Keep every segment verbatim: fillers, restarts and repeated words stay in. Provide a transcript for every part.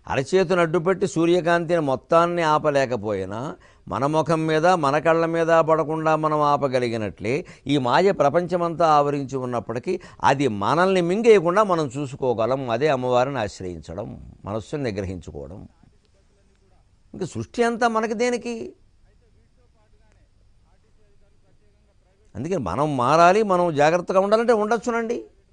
అరచేతును అడ్డుపెట్టి సూర్యకాంతిని మొత్తాన్ని ఆపలేకపోయినా మన ముఖం మీద మన కళ్ళ మీద పడకుండా మనం ఆపగలిగినట్లే ఈ మాయ ప్రపంచమంతా ఆవరించి ఉన్నప్పటికీ అది మనల్ని మింగేయకుండా మనం చూసుకోగలం. అదే అమ్మవారిని ఆశ్రయించడం, మనస్సును నిగ్రహించుకోవడం. ఇంకా సృష్టి అంతా మనకి దేనికి? అందుకని మనం మారాలి, మనం జాగ్రత్తగా ఉండాలంటే ఉండొచ్చునండి.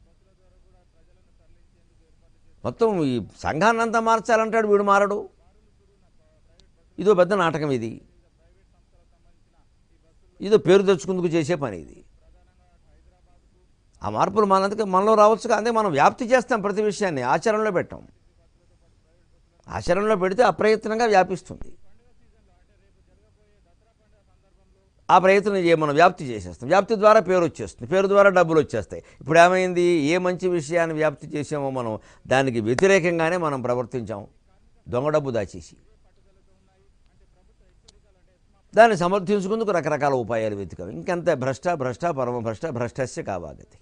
మొత్తం ఈ సంఘాన్ని అంతా మార్చాలంటాడు వీడు, మారడు. ఇదో పెద్ద నాటకం ఇది, ఇదో పేరు తెచ్చుకుందుకు చేసే పని ఇది. ఆ మార్పులు మనందుకే మనలో రావచ్చు. అదే మనం వ్యాప్తి చేస్తాం, ప్రతి విషయాన్ని ఆచరణలో పెట్టాం. ఆచరణలో పెడితే అప్రయత్నంగా వ్యాపిస్తుంది. ఆ ప్రయత్నం చేయ మనం వ్యాప్తి చేసేస్తాం. వ్యాప్తి ద్వారా పేరు వచ్చేస్తుంది, పేరు ద్వారా డబ్బులు వచ్చేస్తాయి. ఇప్పుడు ఏమైంది? ఏ మంచి విషయాన్ని వ్యాప్తి చేసామో మనం దానికి వ్యతిరేకంగానే మనం ప్రవర్తించాం. దొంగ డబ్బు దాచేసి దాన్ని సమర్థించుకుందుకు రకరకాల ఉపాయాలు వెతికాం. ఇంకంత భ్రష్ట భ్రష్ట పరమ భ్రష్ట భ్రష్టస్య కావాగతి.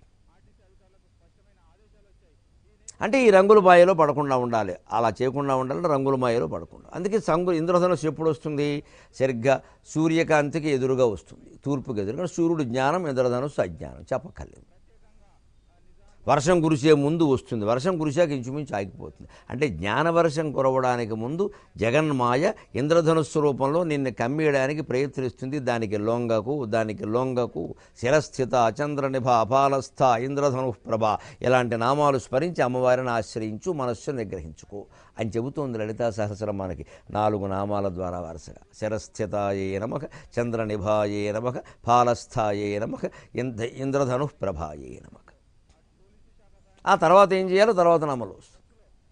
అంటే ఈ రంగుల మాయలో పడకుండా ఉండాలి. అలా చేయకుండా ఉండాలంటే రంగుల మాయలో పడకుండా. అందుకే సంగు ఇంద్రధనుస్సు ఎప్పుడు వస్తుంది? సరిగ్గా సూర్యకాంతికి ఎదురుగా వస్తుంది, తూర్పుకి ఎదురుగా. సూర్యుడు జ్ఞానం, ఇంద్రధనుస్సు అజ్ఞానం, చెప్పక్కర్లేదు. వర్షం కురిసే ముందు వస్తుంది, వర్షం కురిశాక ఇంచుమించు ఆగిపోతుంది. అంటే జ్ఞానవర్షం కురవడానికి ముందు జగన్మాయ ఇంద్రధనుస్సు రూపంలో నిన్ను కమ్మేయడానికి ప్రయత్నిస్తుంది. దానికి లొంగకు, దానికి లొంగకు, శిరస్థిత, చంద్రనిభ, అపాలస్థ, ఇంద్రధను ప్రభ ఇలాంటి నామాలు స్మరించి అమ్మవారిని ఆశ్రయించు, మనస్సును నిగ్రహించుకో అని చెబుతోంది లలితా సహస్రం మనకి నాలుగు నామాల ద్వారా వరుసగా. శిరస్థితాయే నమః, చంద్రనిభాయే నమః, పాలస్థాయే నమః, ఇంద్ర ఇంద్రధను ప్రభాయే నమః. ఆ తర్వాత ఏం చేయాలో తర్వాత నామలు వస్తుంది.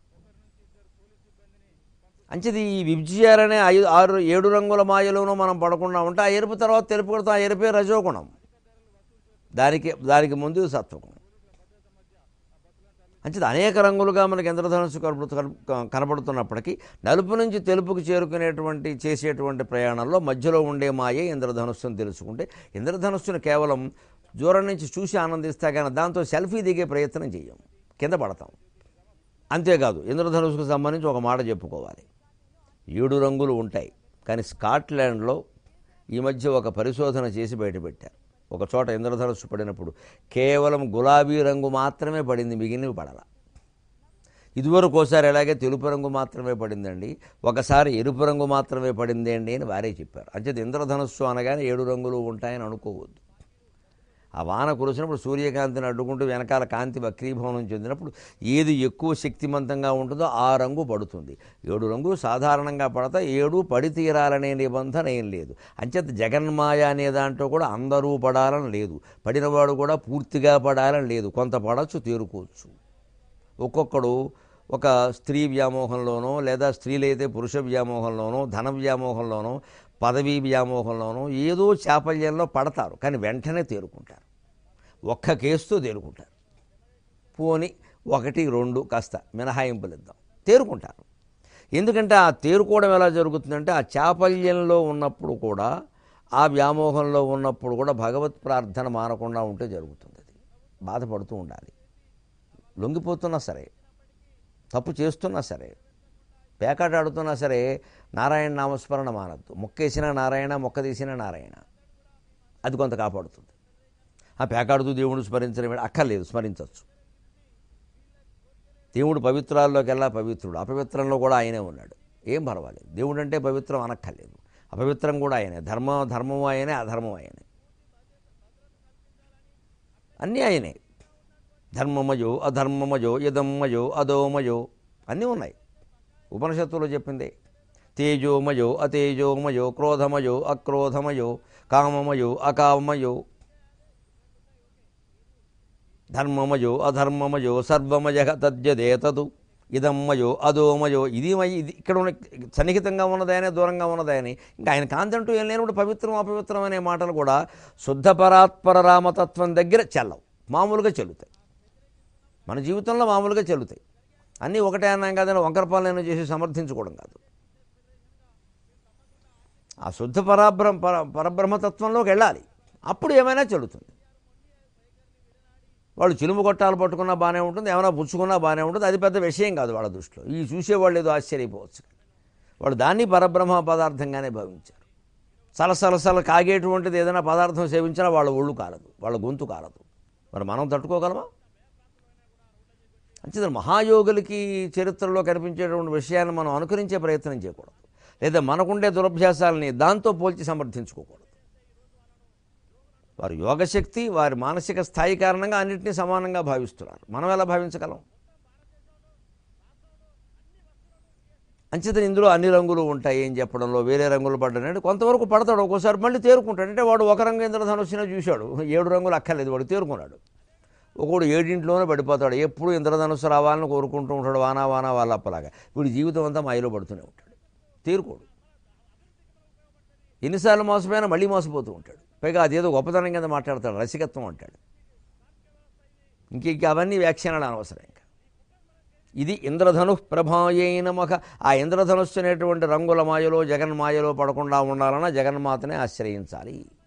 అంచేది ఈ విభజ్యాలనే ఐదు ఆరు ఏడు రంగుల మాయలోనూ మనం పడకుండా ఉంటే ఆ ఎరుపు తర్వాత తెలుపు కొడతాం. ఆ ఎరుపే రజోగుణం, దానికి దానికి ముందు సత్వగుణం. అంచేది అనేక రంగులుగా మనకి ఇంద్రధనుస్సు కనపడుతున్నప్పటికీ నలుపు నుంచి తెలుపుకు చేరుకునేటువంటి చేసేటువంటి ప్రయాణంలో మధ్యలో ఉండే మాయే ఇంద్రధనుస్సును తెలుసుకుంటే ఇంద్రధనుస్సును కేవలం దూరం నుంచి చూసి ఆనందిస్తా కానీ దాంతో సెల్ఫీ దిగే ప్రయత్నం చేయం, కింద పడతాం. అంతేకాదు ఇంద్రధనుస్సుకు సంబంధించి ఒక మాట చెప్పుకోవాలి. ఏడు రంగులు ఉంటాయి, కానీ స్కాట్లాండ్లో ఈ మధ్య ఒక పరిశోధన చేసి బయటపెట్టారు. ఒక చోట ఇంద్రధనుస్సు పడినప్పుడు కేవలం గులాబీ రంగు మాత్రమే పడింది, మిగిలినవి పడాల. ఇదివరకు ఒకసారి ఎలాగే తెలుపు రంగు మాత్రమే పడిందండి, ఒకసారి ఎరుపు రంగు మాత్రమే పడింది అండి అని వారే చెప్పారు. అంచేది ఇంద్రధనుస్సు అనగానే ఏడు రంగులు ఉంటాయని అనుకోవద్దు. ఆ వాన కురిసినప్పుడు సూర్యకాంతిని అడ్డుకుంటూ వెనకాల కాంతి వక్రీభవనం చెందినప్పుడు ఏది ఎక్కువ శక్తివంతంగా ఉంటుందో ఆ రంగు పడుతుంది. ఏడు రంగులు సాధారణంగా పడతాయి, ఏడు పడి తీరాలనే నిబంధన ఏం లేదు. అంచేత జగన్మాయ అనే దాంట్లో కూడా అందరూ పడాలని లేదు, పడినవాడు కూడా పూర్తిగా పడాలని లేదు. కొంత పడవచ్చు, తేరుకోవచ్చు. ఒక్కొక్కడు ఒక స్త్రీ వ్యామోహంలోనో, లేదా స్త్రీలైతే పురుష వ్యామోహంలోనో, ధన వ్యామోహంలోనో, పదవీ వ్యామోహంలోనో ఏదో చాపల్యంలో పడతారు, కానీ వెంటనే తేరుకుంటారు. ఒక్క కేసుతో తేరుకుంటారు. పోని ఒకటి రెండు కాస్త మినహాయింపులు ఇద్దాం, తేరుకుంటారు. ఎందుకంటే ఆ తేరుకోవడం ఎలా జరుగుతుందంటే ఆ చాపల్యంలో ఉన్నప్పుడు కూడా, ఆ వ్యామోహంలో ఉన్నప్పుడు కూడా భగవత్ ప్రార్థన మానకుండా ఉంటే జరుగుతుంది. అది బాధపడుతూ ఉండాలి. లొంగిపోతున్నా సరే, తప్పు చేస్తున్నా సరే, పేకాట ఆడుతున్నా సరే నారాయణ నామస్మరణ మానద్దు. మొక్కేసిన నారాయణ, మొక్క తీసిన నారాయణ, అది కొంత కాపాడుతుంది. ఆ పేకాడుతూ దేవుడు స్మరించడం అక్కర్లేదు, స్మరించవచ్చు. దేవుడు పవిత్రాల్లోకెల్లా పవిత్రుడు, అపవిత్రంలో కూడా ఆయనే ఉన్నాడు, ఏం పర్వాలేదు. దేవుడు అంటే పవిత్రం అనక్కర్లేదు, అపవిత్రం కూడా ఆయనే. ధర్మ ధర్మము ఆయనే, అధర్మం ఆయనే, అన్నీ ఆయనే. ధర్మమయో అధర్మమయో యదమ్మయో అదోమయో అన్నీ ఉన్నాయి ఉపనిషత్తులో చెప్పింది. తేజోమయో అతేజోమయో, క్రోధమయో అక్రోధమయో, కామమయో అకామయో, ధర్మమయో అధర్మమయో, సర్వమయ తద్యదేతదు, ఇదమ్మయో అదోమయో. ఇది ఇది ఇక్కడ ఉన్న సన్నిహితంగా ఉన్నదాయనే, దూరంగా ఉన్నదాయని. ఇంకా ఆయన కాంతంటూ ఏం లేనప్పుడు పవిత్రం అపవిత్రం అనే మాటలు కూడా శుద్ధ పరాత్పర రామతత్వం దగ్గర చెల్లవు, మామూలుగా చెల్లుతాయి. మన జీవితంలో మామూలుగా చెల్లుతాయి. అన్నీ ఒకటే అన్నాం కాదని వంకరపాలన చేసి సమర్థించుకోవడం కాదు. ఆ శుద్ధ పరాబ్రహ్మ పర పరబ్రహ్మతత్వంలోకి వెళ్ళాలి, అప్పుడు ఏమైనా చెల్లుతుంది. వాళ్ళు చిలుము కొట్టాలు పట్టుకున్నా బాగానే ఉంటుంది, ఏమైనా పుచ్చుకున్నా బాగానే ఉంటుంది, అది పెద్ద విషయం కాదు వాళ్ళ దృష్టిలో. ఈ చూసేవాళ్ళు ఏదో ఆశ్చర్యపోవచ్చు, వాళ్ళు దాన్ని పరబ్రహ్మ పదార్థంగానే భావించారు. సలసలసల కాగేటువంటిది ఏదైనా పదార్థం సేవించినా వాళ్ళ ఒళ్ళు కాలదు, వాళ్ళ గొంతు కాలదు. మరి మనం తట్టుకోగలమా? అంచేత మహాయోగులకి చరిత్రలో కనిపించేటువంటి విషయాన్ని మనం అనుకరించే ప్రయత్నం చేయకూడదు, లేదా మనకుండే దురభ్యాసాలని దాంతో పోల్చి సమర్థించుకోకూడదు. వారి యోగశక్తి, వారి మానసిక స్థాయి కారణంగా అన్నింటినీ సమానంగా భావిస్తున్నారు. మనం ఎలా భావించగలం? అంచేత ఇందులో అన్ని రంగులు ఉంటాయి ఏం చెప్పడంలో, వేరే రంగులు పడ్డానంటే కొంతవరకు పడతాడు, ఒక్కోసారి మళ్ళీ తేరుకుంటాడు. అంటే వాడు ఒక రంగు ఇంద్రధనుస్సునే చూశాడు, ఏడు రంగులు అక్కర్లేదు, వాడు తేరుకున్నాడు. ఒకడు ఏడింట్లోనే పడిపోతాడు, ఎప్పుడు ఇంద్రధనుస్సు రావాలని కోరుకుంటూ ఉంటాడు, వానా వానా వాళ్ళప్పలాగా. వీడి జీవితం అంతా మాయలో పడుతూనే ఉంటాడు, తేరుకోడు. ఎన్నిసార్లు మోసపోయినా మళ్ళీ మోసపోతూ ఉంటాడు. పైగా అదేదో గొప్పతనం కింద మాట్లాడతాడు, రసికత్వం అంటాడు. ఇంక ఇంక అవన్నీ వ్యాఖ్యానాలు అనవసరం. ఇంకా ఇది ఇంద్రధను ప్రభాయై నమః. ఆ ఇంద్రధనుస్సు అనేటువంటి రంగుల మాయలో జగన్మాయలో పడకుండా ఉండాలన్నా జగన్మాతనే ఆశ్రయించాలి.